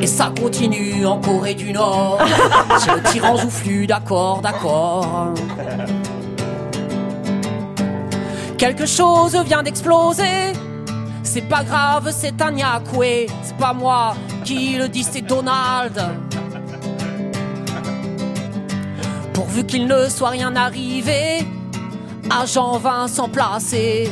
ça continue en Corée du Nord. C'est le tyran joufflu, d'accord, d'accord. Quelque chose vient d'exploser. C'est pas grave, c'est un Nyakwe. C'est pas moi qui le dis, c'est Donald. Pourvu qu'il ne soit rien arrivé, agent Vincent placé.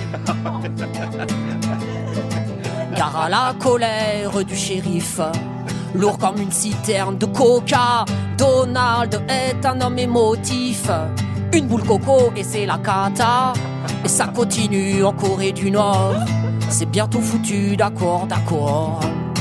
Car à la colère du shérif, lourd comme une citerne de coca, Donald est un homme émotif. Une boule coco et c'est la cata. Et ça continue en Corée du Nord. C'est bientôt foutu, d'accord, d'accord.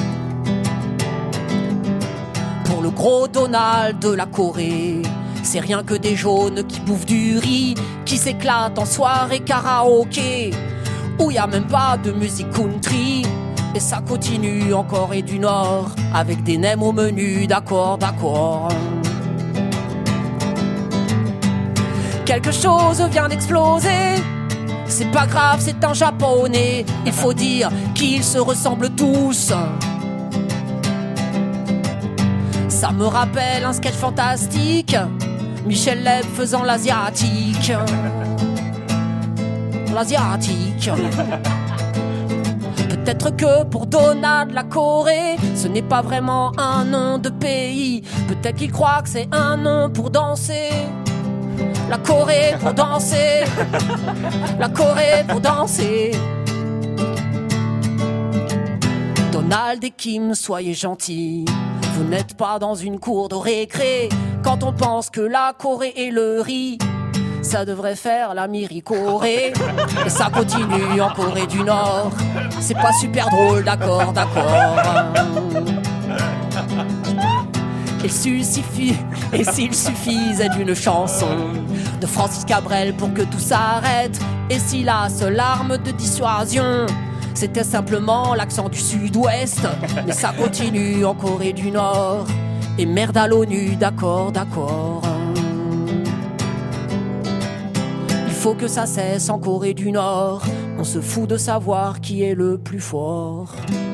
Pour le gros Donald de la Corée, c'est rien que des jaunes qui bouffent du riz, qui s'éclatent en soirée karaoké, où y a même pas de musique country. Et ça continue en Corée du Nord, avec des nems au menu, d'accord, d'accord. Quelque chose vient d'exploser. C'est pas grave, c'est un japonais. Il faut dire qu'ils se ressemblent tous. Ça me rappelle un sketch fantastique, Michel Leb faisant l'asiatique. L'asiatique. Peut-être que pour Donald la Corée, ce n'est pas vraiment un nom de pays. Peut-être qu'il croit que c'est un nom pour danser. La Corée pour danser. La Corée pour danser. Donald et Kim, soyez gentils. Vous n'êtes pas dans une cour de récré. Quand on pense que la Corée et le riz, ça devrait faire la Miri-Corée. Et ça continue en Corée du Nord. C'est pas super drôle, d'accord, d'accord. Et s'il suffisait d'une chanson de Francis Cabrel pour que tout s'arrête, et si la seule arme de dissuasion c'était simplement l'accent du sud-ouest. Mais ça continue en Corée du Nord. Et merde à l'ONU, d'accord, d'accord. Il faut que ça cesse en Corée du Nord. On se fout de savoir qui est le plus fort.